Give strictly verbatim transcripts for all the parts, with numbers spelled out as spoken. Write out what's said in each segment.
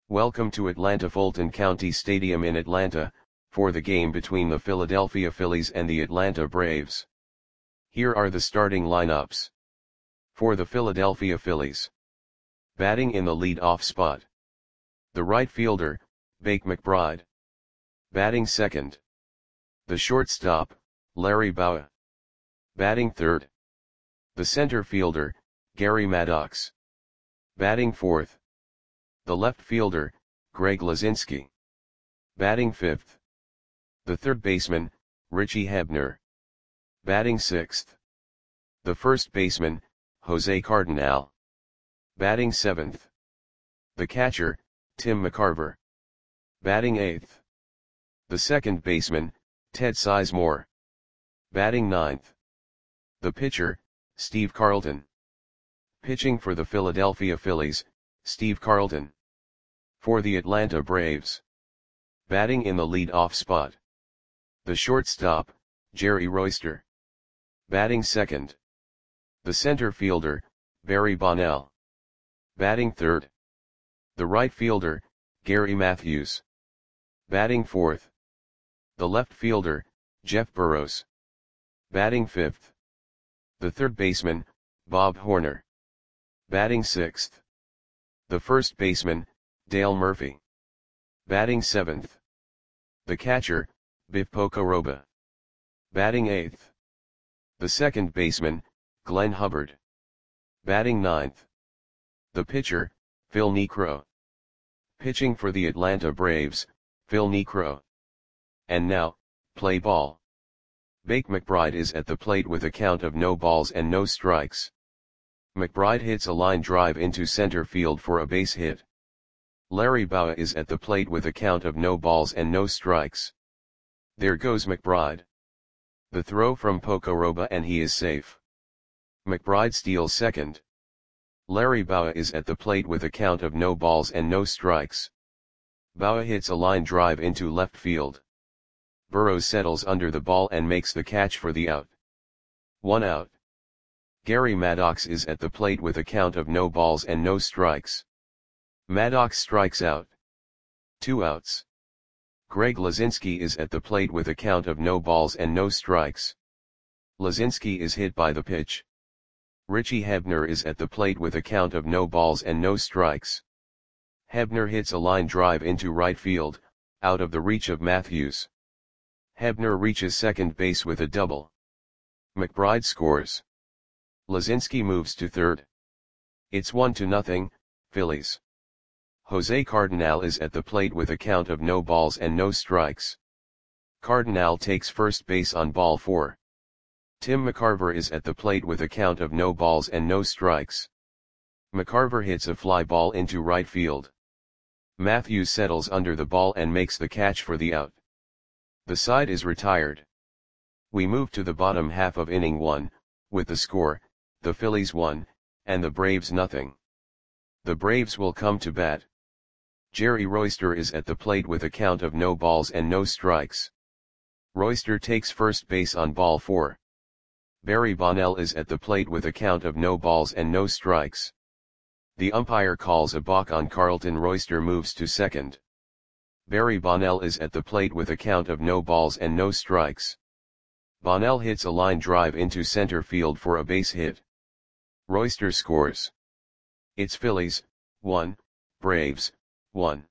Welcome to Atlanta Fulton County Stadium in Atlanta, for the game between the Philadelphia Phillies and the Atlanta Braves. Here are the starting lineups. For the Philadelphia Phillies. Batting in the lead-off spot. The right fielder, Bake McBride. Batting second. The shortstop, Larry Bowa. Batting third. The center fielder, Gary Maddox. Batting fourth. The left fielder, Greg Luzinski. Batting fifth. The third baseman, Richie Hebner. Batting sixth. The first baseman, Jose Cardinal. Batting seventh. The catcher, Tim McCarver. Batting eighth. The second baseman, Ted Sizemore. Batting ninth. The pitcher, Steve Carlton. Pitching for the Philadelphia Phillies, Steve Carlton. For the Atlanta Braves. Batting in the lead-off spot. The shortstop, Jerry Royster. Batting second. The center fielder, Barry Bonnell. Batting third. The right fielder, Gary Matthews. Batting fourth. The left fielder, Jeff Burrows. Batting fifth. The third baseman, Bob Horner. Batting sixth. The first baseman, Dale Murphy. Batting seventh. The catcher, Biff Pocoroba. Batting eighth. The second baseman, Glenn Hubbard. Batting ninth. The pitcher, Phil Niekro. Pitching for the Atlanta Braves, Phil Niekro. And now, play ball. Bake McBride is at the plate with a count of no balls and no strikes. McBride hits a line drive into center field for a base hit. Larry Bowa is at the plate with a count of no balls and no strikes. There goes McBride. The throw from Pocoroba and he is safe. McBride steals second. Larry Bowa is at the plate with a count of no balls and no strikes. Bowa hits a line drive into left field. Burrows settles under the ball and makes the catch for the out. One out. Gary Maddox is at the plate with a count of no balls and no strikes. Maddox strikes out. Two outs. Greg Luzinski is at the plate with a count of no balls and no strikes. Luzinski is hit by the pitch. Richie Hebner is at the plate with a count of no balls and no strikes. Hebner hits a line drive into right field, out of the reach of Matthews. Hebner reaches second base with a double. McBride scores. Luzinski moves to third. It's one to nothing, Phillies. Jose Cardinal is at the plate with a count of no balls and no strikes. Cardinal takes first base on ball four. Tim McCarver is at the plate with a count of no balls and no strikes. McCarver hits a fly ball into right field. Matthews settles under the ball and makes the catch for the out. The side is retired. We move to the bottom half of inning one, with the score, the Phillies one, and the Braves nothing. The Braves will come to bat. Jerry Royster is at the plate with a count of no balls and no strikes. Royster takes first base on ball four. Barry Bonnell is at the plate with a count of no balls and no strikes. The umpire calls a balk on Carlton. Royster moves to second. Barry Bonnell is at the plate with a count of no balls and no strikes. Bonnell hits a line drive into center field for a base hit. Royster scores. It's Phillies, one, Braves, one.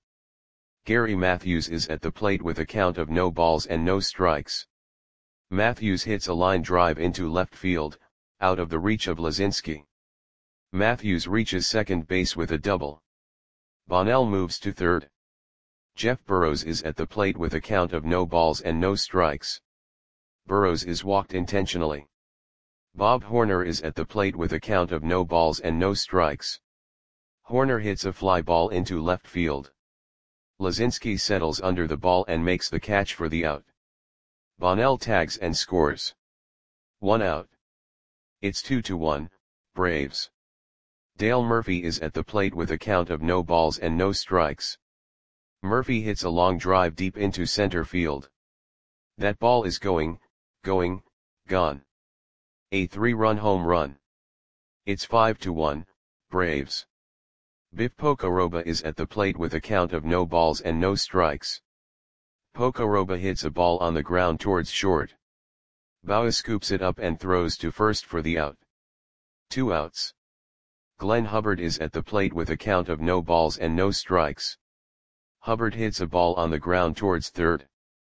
Gary Matthews is at the plate with a count of no balls and no strikes. Matthews hits a line drive into left field, out of the reach of Luzinski. Matthews reaches second base with a double. Bonnell moves to third. Jeff Burrows is at the plate with a count of no balls and no strikes. Burrows is walked intentionally. Bob Horner is at the plate with a count of no balls and no strikes. Horner hits a fly ball into left field. Luzinski settles under the ball and makes the catch for the out. Bonnell tags and scores. One out. It's two to one, Braves. Dale Murphy is at the plate with a count of no balls and no strikes. Murphy hits a long drive deep into center field. That ball is going, going, gone. A three-run home run. It's five to one, Braves. Biff Pocoroba is at the plate with a count of no balls and no strikes. Pocoroba hits a ball on the ground towards short. Bauer scoops it up and throws to first for the out. Two outs. Glenn Hubbard is at the plate with a count of no balls and no strikes. Hubbard hits a ball on the ground towards third.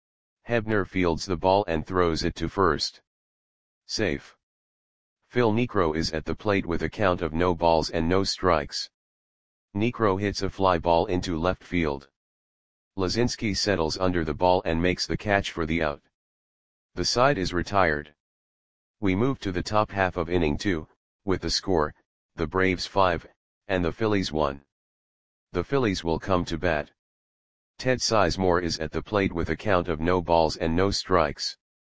Hebner fields the ball and throws it to first. Safe. Phil Niekro is at the plate with a count of no balls and no strikes. Niekro hits a fly ball into left field. Lazinski settles under the ball and makes the catch for the out. The side is retired. We move to the top half of inning two, with the score, the Braves five, and the Phillies one. The Phillies will come to bat. Ted Sizemore is at the plate with a count of no balls and no strikes.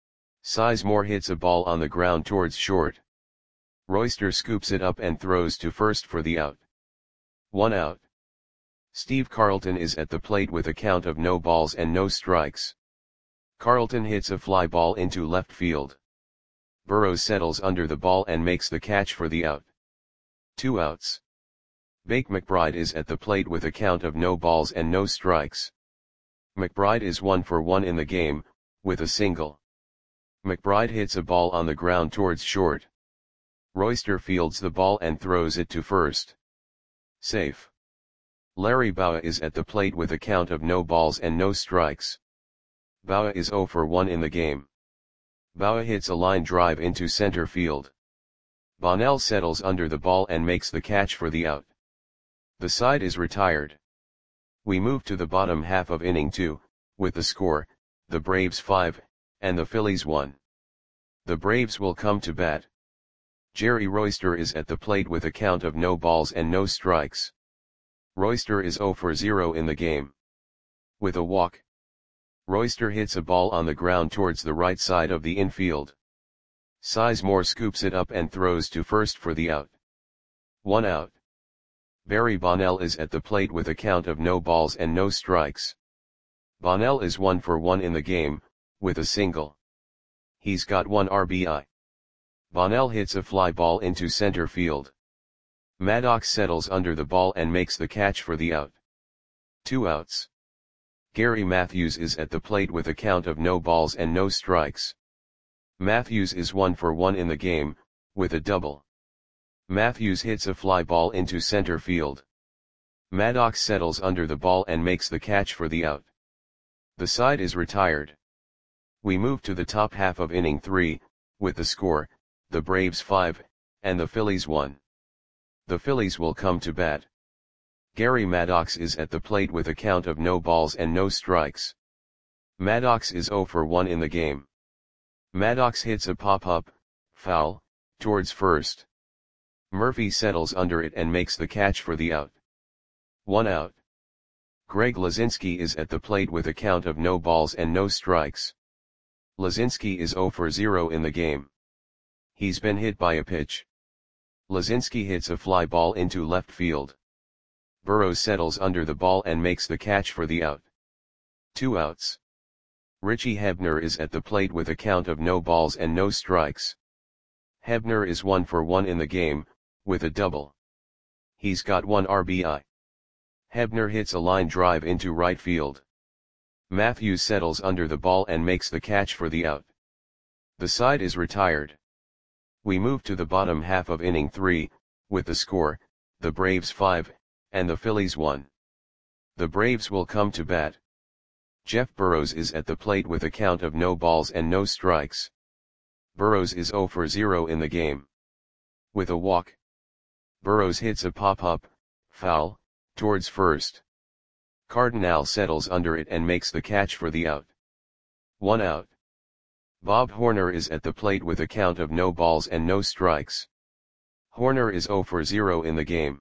Sizemore hits a ball on the ground towards short. Royster scoops it up and throws to first for the out. One out. Steve Carlton is at the plate with a count of no balls and no strikes. Carlton hits a fly ball into left field. Burrows settles under the ball and makes the catch for the out. Two outs. Bake McBride is at the plate with a count of no balls and no strikes. McBride is one for one in the game, with a single. McBride hits a ball on the ground towards short. Royster fields the ball and throws it to first. Safe. Larry Bowa is at the plate with a count of no balls and no strikes. Bowa is zero for one in the game. Bowa hits a line drive into center field. Bonnell settles under the ball and makes the catch for the out. The side is retired. We move to the bottom half of inning two, with the score, the Braves five, and the Phillies one. The Braves will come to bat. Jerry Royster is at the plate with a count of no balls and no strikes. Royster is zero for zero in the game. With a walk. Royster hits a ball on the ground towards the right side of the infield. Sizemore scoops it up and throws to first for the out. One out. Barry Bonnell is at the plate with a count of no balls and no strikes. Bonnell is one for one in the game, with a single. He's got one R B I. Bonnell hits a fly ball into center field. Maddox settles under the ball and makes the catch for the out. Two outs. Gary Matthews is at the plate with a count of no balls and no strikes. Matthews is one for one in the game, with a double. Matthews hits a fly ball into center field. Maddox settles under the ball and makes the catch for the out. The side is retired. We move to the top half of inning three, with the score, the Braves five, and the Phillies one. The Phillies will come to bat. Gary Maddox is at the plate with a count of no balls and no strikes. Maddox is zero for one in the game. Maddox hits a pop-up, foul, towards first. Murphy settles under it and makes the catch for the out. One out. Greg Lazinski is at the plate with a count of no balls and no strikes. Lazinski is zero for zero in the game. He's been hit by a pitch. Lazinski hits a fly ball into left field. Burrows settles under the ball and makes the catch for the out. Two outs. Richie Hebner is at the plate with a count of no balls and no strikes. Hebner is one for one in the game, with a double. He's got one R B I. Hebner hits a line drive into right field. Matthews settles under the ball and makes the catch for the out. The side is retired. We move to the bottom half of inning three, with the score, the Braves five, and the Phillies one. The Braves will come to bat. Jeff Burrows is at the plate with a count of no balls and no strikes. Burrows is zero for zero in the game. With a walk. Burrows hits a pop-up, foul, towards first. Cardinal settles under it and makes the catch for the out. One out. Bob Horner is at the plate with a count of no balls and no strikes. Horner is zero for zero in the game.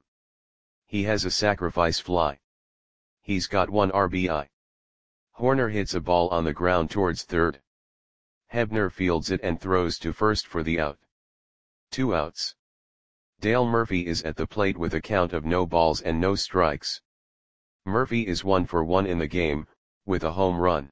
He has a sacrifice fly. He's got one R B I. Horner hits a ball on the ground towards third. Hebner fields it and throws to first for the out. Two outs. Dale Murphy is at the plate with a count of no balls and no strikes. Murphy is one for one in the game, with a home run.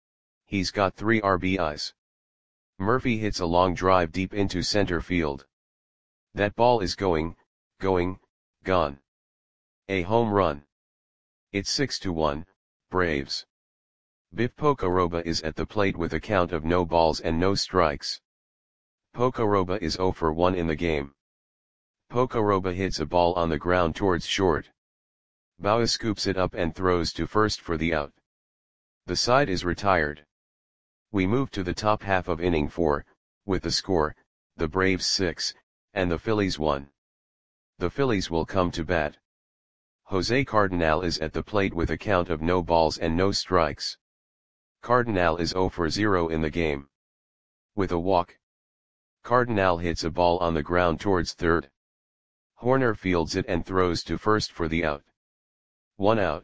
He's got three R B Is. Murphy hits a long drive deep into center field. That ball is going, going, gone. A home run. It's six to one, Braves. Biff Pocoroba is at the plate with a count of no balls and no strikes. Pocoroba is zero for one in the game. Pocoroba hits a ball on the ground towards short. Bauer scoops it up and throws to first for the out. The side is retired. We move to the top half of inning four, with the score, the Braves six, and the Phillies one. The Phillies will come to bat. Jose Cardenal is at the plate with a count of no balls and no strikes. Cardenal is zero for zero in the game. With a walk, Cardenal hits a ball on the ground towards third. Horner fields it and throws to first for the out. One out.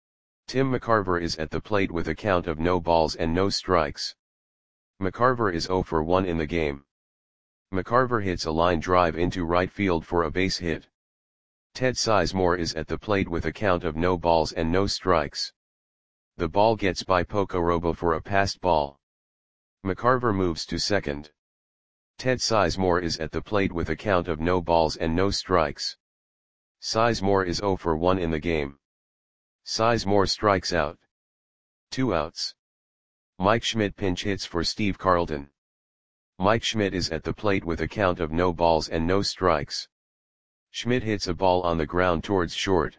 Tim McCarver is at the plate with a count of no balls and no strikes. McCarver is zero for one in the game. McCarver hits a line drive into right field for a base hit. Ted Sizemore is at the plate with a count of no balls and no strikes. The ball gets by Pocoroba for a passed ball. McCarver moves to second. Ted Sizemore is at the plate with a count of no balls and no strikes. Sizemore is zero for one in the game. Sizemore strikes out. Two outs. Mike Schmidt pinch hits for Steve Carlton. Mike Schmidt is at the plate with a count of no balls and no strikes. Schmidt hits a ball on the ground towards short.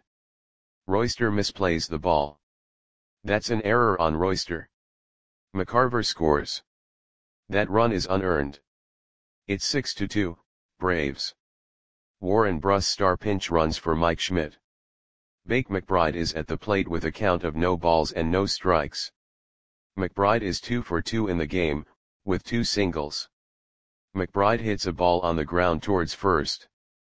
Royster misplays the ball. That's an error on Royster. McCarver scores. That run is unearned. It's six to two, Braves. Warren Brustar pinch runs for Mike Schmidt. Bake McBride is at the plate with a count of no balls and no strikes. McBride is two for two in the game, with two singles. McBride hits a ball on the ground towards first.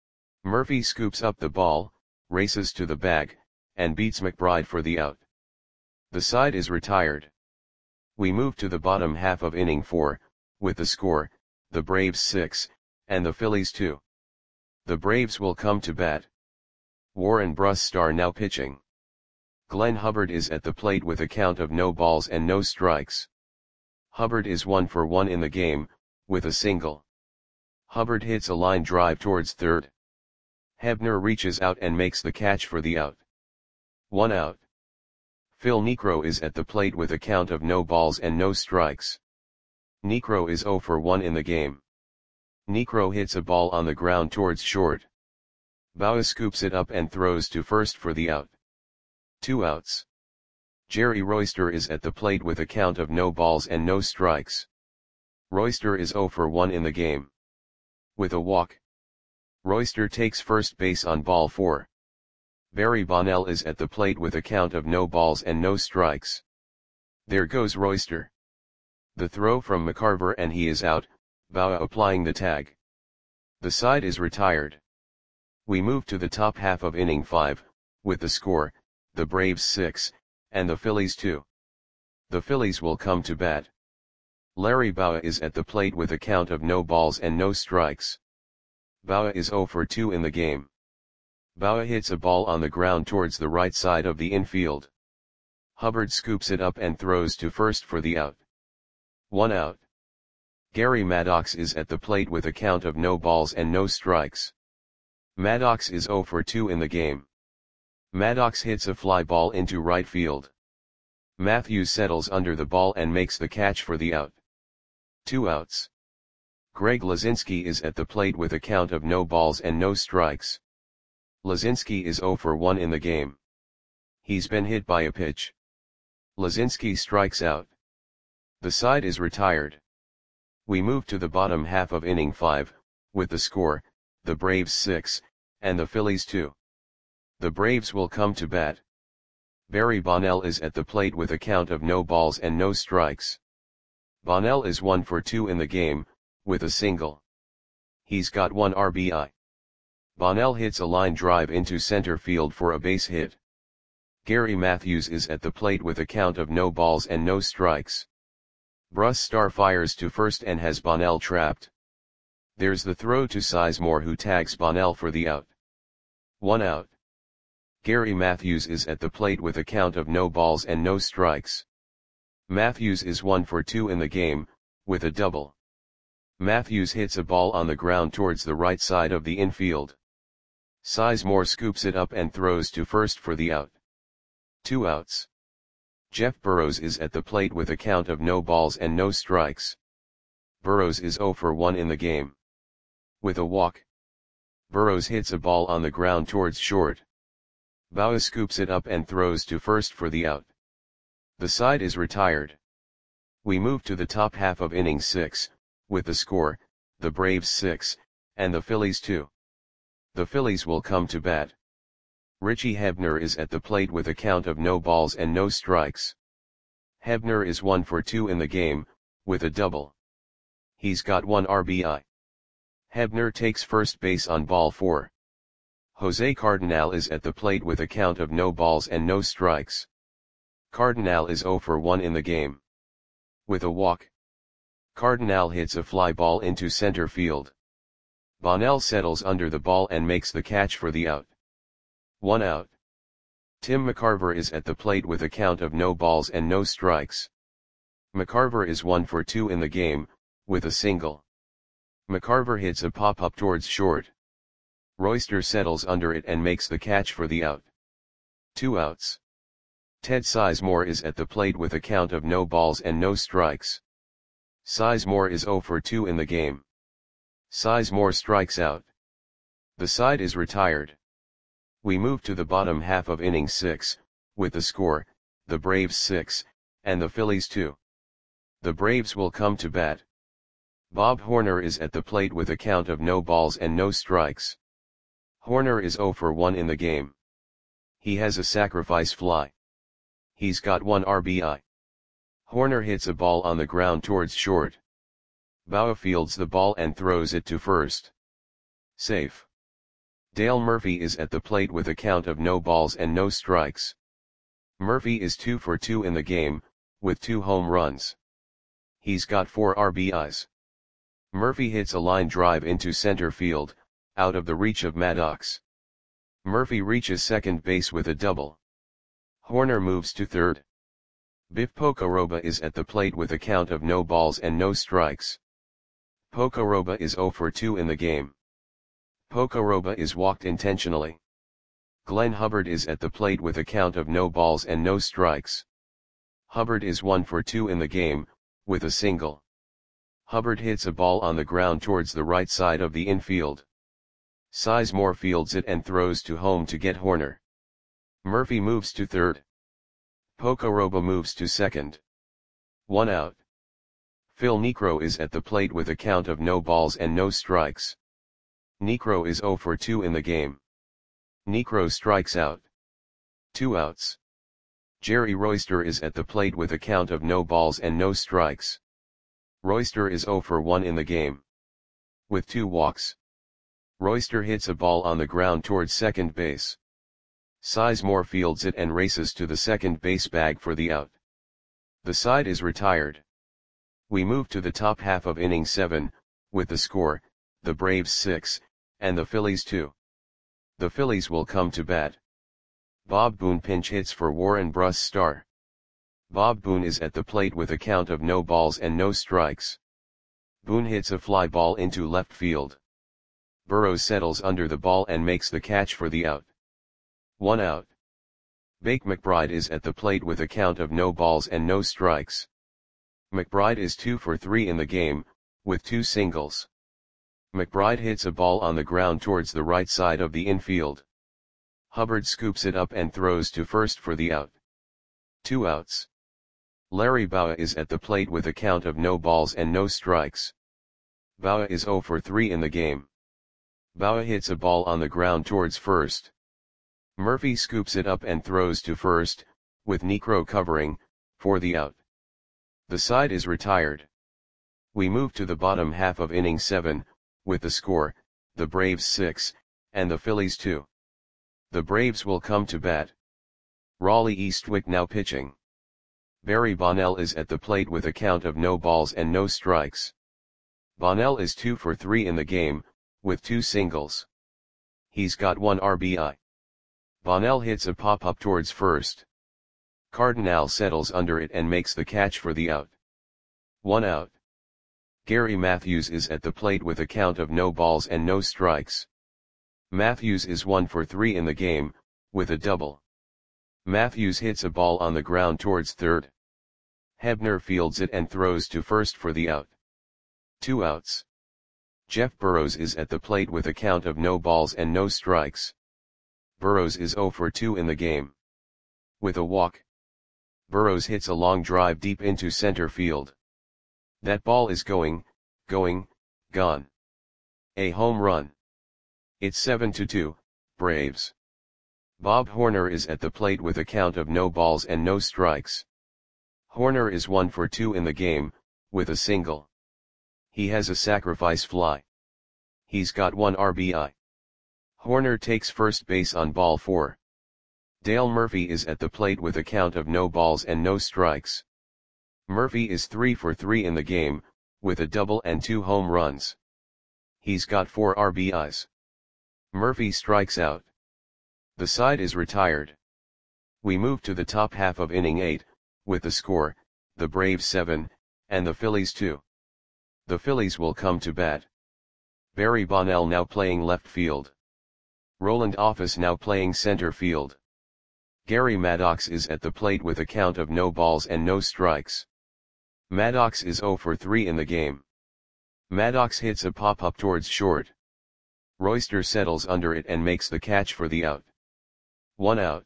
Murphy scoops up the ball, races to the bag, and beats McBride for the out. The side is retired. We move to the bottom half of inning four, with the score, the Braves six, and the Phillies two. The Braves will come to bat. Warren Brustar now pitching. Glenn Hubbard is at the plate with a count of no balls and no strikes. Hubbard is one for one in the game, with a single. Hubbard hits a line drive towards third. Hebner reaches out and makes the catch for the out. One out. Phil Niekro is at the plate with a count of no balls and no strikes. Niekro is zero for one in the game. Niekro hits a ball on the ground towards short. Bauer scoops it up and throws to first for the out. Two outs. Jerry Royster is at the plate with a count of no balls and no strikes. Royster is zero for one in the game. With a walk, Royster takes first base on ball four. Barry Bonnell is at the plate with a count of no balls and no strikes. There goes Royster. The throw from McCarver and he is out, Bauer applying the tag. The side is retired. We move to the top half of inning five, with the score, the Braves six, and the Phillies two. The Phillies will come to bat. Larry Bauer is at the plate with a count of no balls and no strikes. Bauer is zero for two in the game. Bauer hits a ball on the ground towards the right side of the infield. Hubbard scoops it up and throws to first for the out. One out. Gary Maddox is at the plate with a count of no balls and no strikes. Maddox is zero for two in the game. Maddox hits a fly ball into right field. Matthews settles under the ball and makes the catch for the out. Two outs. Greg Lazinski is at the plate with a count of no balls and no strikes. Lazinski is zero for one in the game. He's been hit by a pitch. Lazinski strikes out. The side is retired. We move to the bottom half of inning five, with the score, the Braves six, and the Phillies two. The Braves will come to bat. Barry Bonnell is at the plate with a count of no balls and no strikes. Bonnell is one for two in the game, with a single. He's got one R B I. Bonnell hits a line drive into center field for a base hit. Gary Matthews is at the plate with a count of no balls and no strikes. Brustar fires to first and has Bonnell trapped. There's the throw to Sizemore who tags Bonnell for the out. One out. Gary Matthews is at the plate with a count of no balls and no strikes. Matthews is one for two in the game, with a double. Matthews hits a ball on the ground towards the right side of the infield. Sizemore scoops it up and throws to first for the out. Two outs. Jeff Burrows is at the plate with a count of no balls and no strikes. Burrows is oh for one in the game. With a walk, Burrows hits a ball on the ground towards short. Bauer scoops it up and throws to first for the out. The side is retired. We move to the top half of inning six, with the score, the Braves six, and the Phillies two. The Phillies will come to bat. Richie Hebner is at the plate with a count of no balls and no strikes. Hebner is one for two in the game, with a double. He's got one R B I. Hebner takes first base on ball four. Jose Cardinal is at the plate with a count of no balls and no strikes. Cardinal is oh for one in the game. With a walk, Cardinal hits a fly ball into center field. Bonnell settles under the ball and makes the catch for the out. One out. Tim McCarver is at the plate with a count of no balls and no strikes. McCarver is one for two in the game, with a single. McCarver hits a pop-up towards short. Royster settles under it and makes the catch for the out. Two outs. Ted Sizemore is at the plate with a count of no balls and no strikes. Sizemore is oh for two in the game. Sizemore strikes out. The side is retired. We move to the bottom half of inning six, with the score, the Braves six, and the Phillies two. The Braves will come to bat. Bob Horner is at the plate with a count of no balls and no strikes. Horner is oh for one in the game. He has a sacrifice fly. He's got one R B I. Horner hits a ball on the ground towards short. Bauer fields the ball and throws it to first. Safe. Dale Murphy is at the plate with a count of no balls and no strikes. Murphy is two for two in the game, with two home runs. He's got four R B Is. Murphy hits a line drive into center field, out of the reach of Maddox. Murphy reaches second base with a double. Horner moves to third. Biff Pocoroba is at the plate with a count of no balls and no strikes. Pocoroba is oh for two in the game. Pocoroba is walked intentionally. Glenn Hubbard is at the plate with a count of no balls and no strikes. Hubbard is one for two in the game, with a single. Hubbard hits a ball on the ground towards the right side of the infield. Sizemore fields it and throws to home to get Horner. Murphy moves to third. Pocoroba moves to second. One out. Phil Niekro is at the plate with a count of no balls and no strikes. Niekro is oh for two in the game. Niekro strikes out. Two outs. Jerry Royster is at the plate with a count of no balls and no strikes. Royster is oh for one in the game. With two walks, Royster hits a ball on the ground towards second base. Sizemore fields it and races to the second base bag for the out. The side is retired. We move to the top half of inning seven, with the score, the Braves six, and the Phillies two. The Phillies will come to bat. Bob Boone pinch hits for Warren Brusstar. Bob Boone is at the plate with a count of no balls and no strikes. Boone hits a fly ball into left field. Burrows settles under the ball and makes the catch for the out. One out. Bake McBride is at the plate with a count of no balls and no strikes. McBride is two for three in the game, with two singles. McBride hits a ball on the ground towards the right side of the infield. Hubbard scoops it up and throws to first for the out. Two outs. Larry Bauer is at the plate with a count of no balls and no strikes. Bauer is oh for three in the game. Bauer hits a ball on the ground towards first. Murphy scoops it up and throws to first, with Niekro covering, for the out. The side is retired. We move to the bottom half of inning seven, with the score, the Braves six, and the Phillies two. The Braves will come to bat. Raleigh Eastwick now pitching. Barry Bonnell is at the plate with a count of no balls and no strikes. Bonnell is two for three in the game, with two singles. He's got one R B I. Bonnell hits a pop-up towards first. Cardinal settles under it and makes the catch for the out. One out. Gary Matthews is at the plate with a count of no balls and no strikes. Matthews is one for three in the game, with a double. Matthews hits a ball on the ground towards third. Hebner fields it and throws to first for the out. Two outs. Jeff Burrows is at the plate with a count of no balls and no strikes. Burrows is zero for two in the game. With a walk. Burrows hits a long drive deep into center field. That ball is going, going, gone. A home run. It's seven to two, Braves. Bob Horner is at the plate with a count of no balls and no strikes. Horner is one for two in the game, with a single. He has a sacrifice fly. He's got one R B I. Horner takes first base on ball four. Dale Murphy is at the plate with a count of no balls and no strikes. Murphy is three for three in the game, with a double and two home runs. He's got four R B Is. Murphy strikes out. The side is retired. We move to the top half of inning eight, with the score, the Braves seven, and the Phillies two. The Phillies will come to bat. Barry Bonnell now playing left field. Roland Office now playing center field. Gary Maddox is at the plate with a count of no balls and no strikes. Maddox is zero for three in the game. Maddox hits a pop-up towards short. Royster settles under it and makes the catch for the out. One out.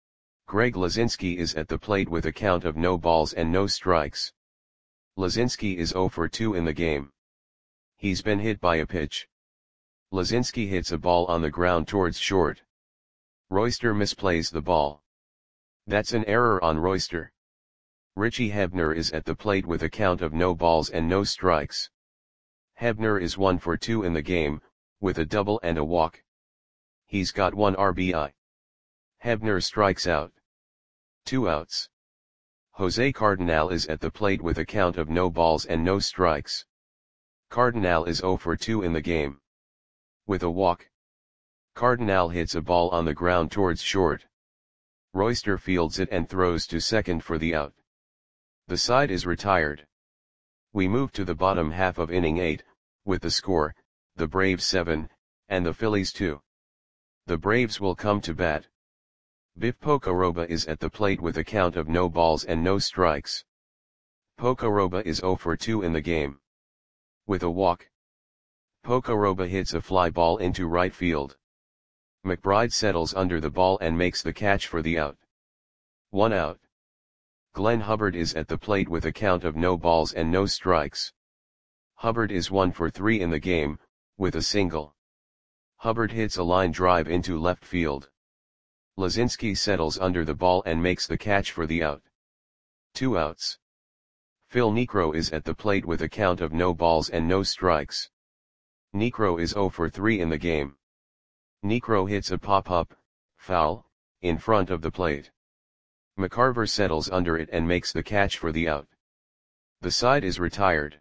Greg Lazinski is at the plate with a count of no balls and no strikes. Lazinski is zero for two in the game. He's been hit by a pitch. Lazinski hits a ball on the ground towards short. Royster misplays the ball. That's an error on Royster. Richie Hebner is at the plate with a count of no balls and no strikes. Hebner is one for two in the game, with a double and a walk. He's got one R B I. Hebner strikes out. Two outs. Jose Cardinal is at the plate with a count of no balls and no strikes. Cardinal is zero for two in the game. With a walk. Cardinal hits a ball on the ground towards short. Royster fields it and throws to second for the out. The side is retired. We move to the bottom half of inning eight, with the score, the Braves seven, and the Phillies two. The Braves will come to bat. Biff Pocoroba is at the plate with a count of no balls and no strikes. Pocoroba is zero for two in the game. With a walk. Pocoroba hits a fly ball into right field. McBride settles under the ball and makes the catch for the out. One out. Glenn Hubbard is at the plate with a count of no balls and no strikes. Hubbard is one for three in the game, with a single. Hubbard hits a line drive into left field. Lazinski settles under the ball and makes the catch for the out. Two outs. Phil Niekro is at the plate with a count of no balls and no strikes. Niekro is zero for three in the game. Niekro hits a pop-up, foul, in front of the plate. McCarver settles under it and makes the catch for the out. The side is retired.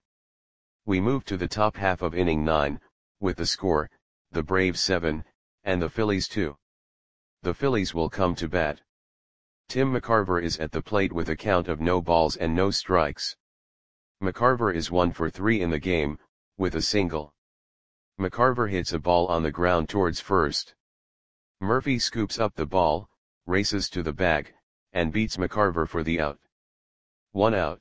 We move to the top half of inning nine, with the score, the Braves seven, and the Phillies two. The Phillies will come to bat. Tim McCarver is at the plate with a count of no balls and no strikes. McCarver is one for three in the game, with a single. McCarver hits a ball on the ground towards first. Murphy scoops up the ball, races to the bag, and beats McCarver for the out. One out.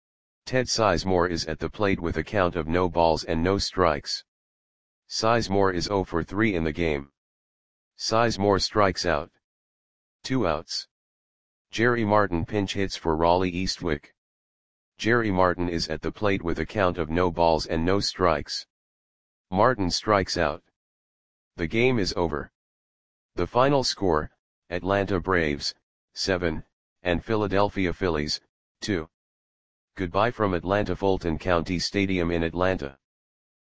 Ted Sizemore is at the plate with a count of no balls and no strikes. Sizemore is zero for three in the game. Sizemore strikes out. Two outs. Jerry Martin pinch hits for Raleigh Eastwick. Jerry Martin is at the plate with a count of no balls and no strikes. Martin strikes out. The game is over. The final score, Atlanta Braves, seven, and Philadelphia Phillies, two. Goodbye from Atlanta Fulton County Stadium in Atlanta.